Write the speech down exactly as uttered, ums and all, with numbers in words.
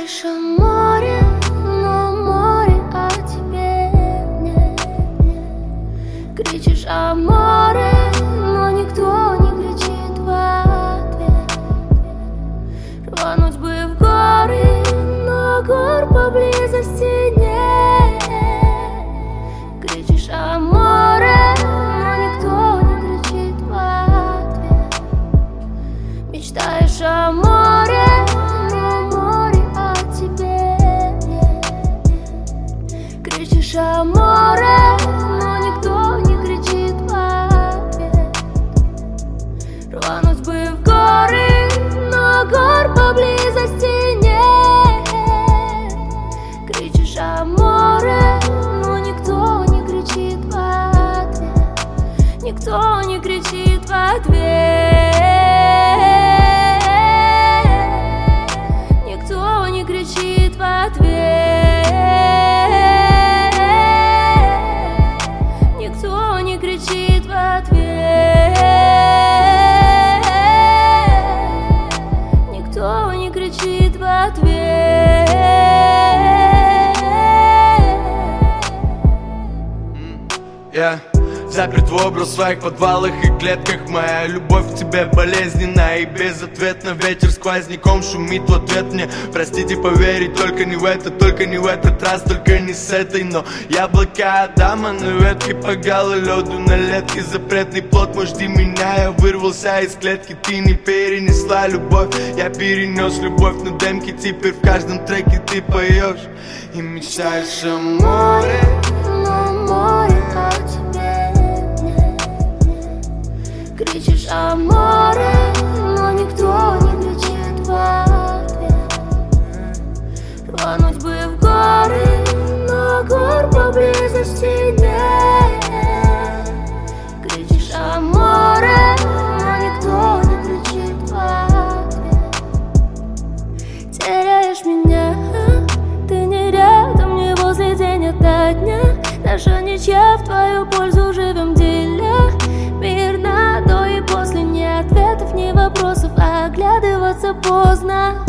Мечтаешь о море, но море о тебе нет. Кричишь о море, но никто не кричит в ответ. Рвануть бы в горы, но гор поблизости нет. Кричишь о море, но никто не кричит в ответ. Мечтаешь о море, о море, но никто не кричит в ответ. Рвануть бы в горы, но гор поблизости нет. Кричишь о море, но никто не кричит в ответ. Никто не кричит в ответ. Никто не кричит в ответ. Кричит в ответ. Никто не кричит в ответ. Yeah. Заперт в образ в своих подвалах и клетках. Моя любовь к тебе болезненна и безответна. Ветер сквозняком шумит в ответ мне. Простите, поверить только не в это, только не в этот раз, только не с этой. Но яблоко Адама на ветке погало лёду на летке. Запретный плод, мой, жди меня. Я вырвался из клетки, ты не перенесла любовь. Я перенес любовь на демки, теперь в каждом треке ты поешь и мечтаешь о море, но море о тебе. Кричишь о море, но никто не кричит в ответ. Рвануть бы в горы, но гор поблизости нет. Кричишь о море, но никто не кричит в ответ. Теряешь меня, ты не рядом, не возле, день ото дня. Наша ничья, в твою пользу живем деля. Мир на до и после, ни ответов, ни вопросов, а оглядываться поздно.